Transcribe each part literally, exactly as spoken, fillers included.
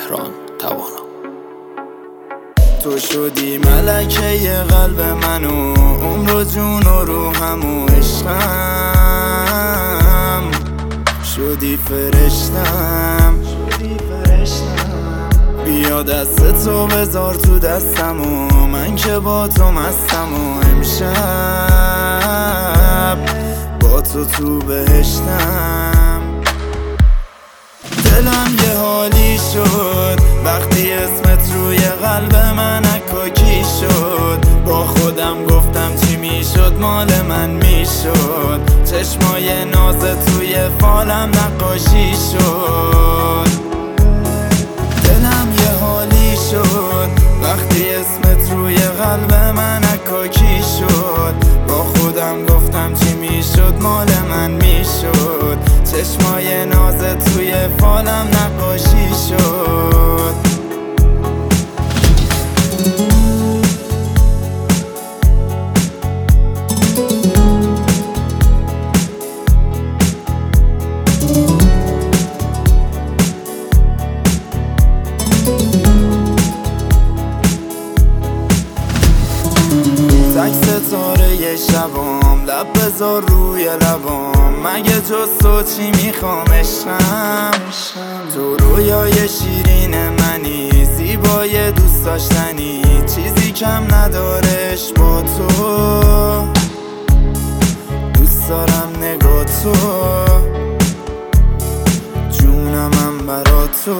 مهران توانا. تو شدی ملکه قلب منو، عمر و جون و روحم و عشقم، شدی فرشتم. بیا دست تو بذار تو دستم و من که با تو مستم و امشب با تو تو بهشتم. دلم یه حالی شد وقتی اسمت روی قلب من عکاکی شد. با خودم گفتم چی میشد مال من میشد. چشمای نازت توی فالم نقاشی شد. دلم یه حالی شد وقتی اسمت روی قلب من عکاکی شد. با خودم گفتم چی میشد مال من میشد. چشمای نازت توی فالم نقاشی شد. تک ستاره شبام، لب بذار روی لبام. مگه جز تو چی میخوام عشقم؟ تو رویای شیرین منی، زیبای دوست داشتنی، چیزی کم ندارش با تو. دوست دارم نگاه تو، جونمم برا تو.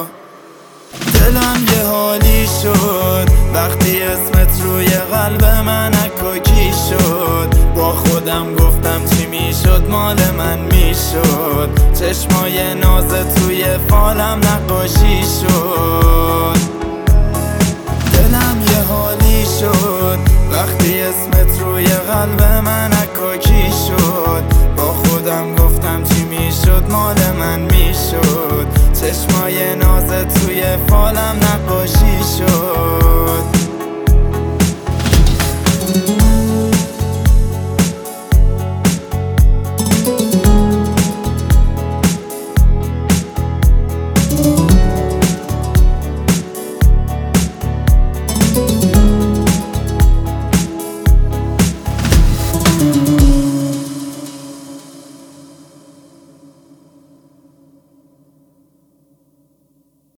دلم یه حالی شد وقتی اسمت روی قلب من عکاکی شد. با خودم گفتم چی میشد مال من میشد. چشمای نازت توی فالم نقاشی شد. دلم یه حالی شد وقتی اسمت روی قلب من عکاکی شد. با خودم گفتم چی میشد مال من میشد. چشمای نازت توی فالم نقاشی شد.